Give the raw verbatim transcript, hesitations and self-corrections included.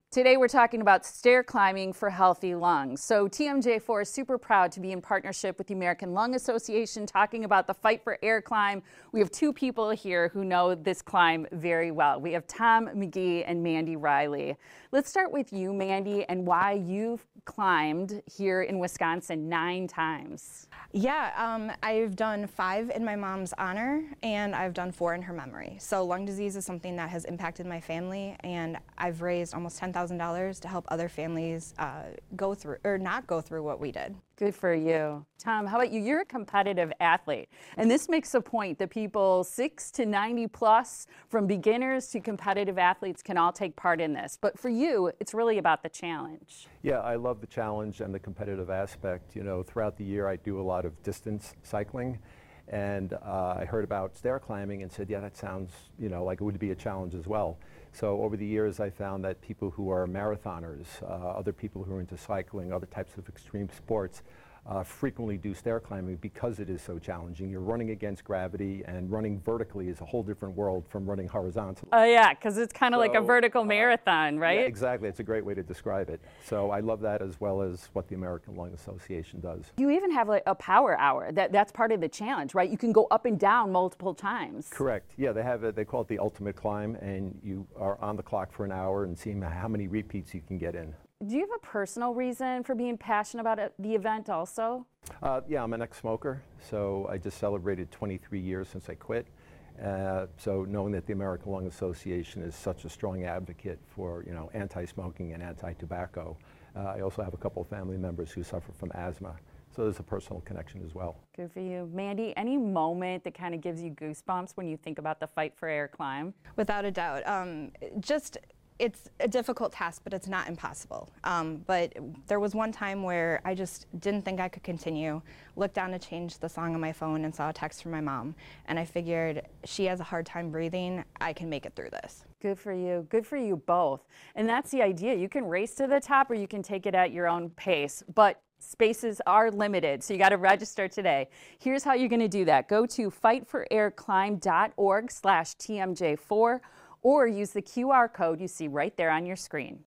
Today we're talking about stair climbing for healthy lungs. So T M J four is super proud to be in partnership with the American Lung Association talking about the Fight for Air climb. We have two people here who know this climb very well. We have Tom McGee and Mandy Riley. Let's start with you, Mandy, and why you've climbed here in Wisconsin nine times. Yeah, um, I've done five in my mom's honor, and I've done four in her memory. So lung disease is something that has impacted my family, and I've raised almost ten thousand dollars to help other families uh, go through, or not go through what we did. Good for you. Tom, how about you? You're a competitive athlete, and this makes a point that people six to ninety plus, from beginners to competitive athletes, can all take part in this. But for you, it's really about the challenge. Yeah, I love the challenge and the competitive aspect. You know, throughout the year, I do a lot of distance cycling, and uh, I heard about stair climbing and said, yeah, that sounds, you know, like it would be a challenge as well. So over the years, I found that people who are marathoners, uh, other people who are into cycling, other types of extreme sports, uh, frequently do stair climbing because it is so challenging. You're running against gravity, and running vertically is a whole different world from running horizontally. Oh yeah, because it's kind of So, like a vertical uh, marathon, right? Yeah, exactly. It's a great way to describe it. So I love that, as well as what the American Lung Association does. You even have like a power hour. That that's part of the challenge, right? You can go up and down multiple times. Correct. Yeah, they have it. They call it the ultimate climb, and you are on the clock for an hour and seeing how many repeats you can get in. Do you have a personal reason for being passionate about it, the event also? Uh, yeah, I'm an ex-smoker, so I just celebrated twenty-three years since I quit. Uh, so knowing that the American Lung Association is such a strong advocate for, you know, anti-smoking and anti-tobacco, uh, I also have a couple of family members who suffer from asthma. So there's a personal connection as well. Good for you. Mandy, any moment that kind of gives you goosebumps when you think about the Fight for Air climb? Without a doubt. Um, just, it's a difficult task, but it's not impossible. Um, but there was one time where I just didn't think I could continue, looked down to change the song on my phone and saw a text from my mom. And I figured, she has a hard time breathing, I can make it through this. Good for you. Good for you both. And that's the idea. You can race to the top or you can take it at your own pace. But spaces are limited, so you got to register today. Here's how you're going to do that. Go to fight for air climb dot org slash T M J four or use the Q R code you see right there on your screen.